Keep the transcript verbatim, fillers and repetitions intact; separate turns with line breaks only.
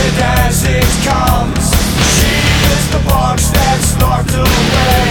it as it comes. She is the box that stalked away.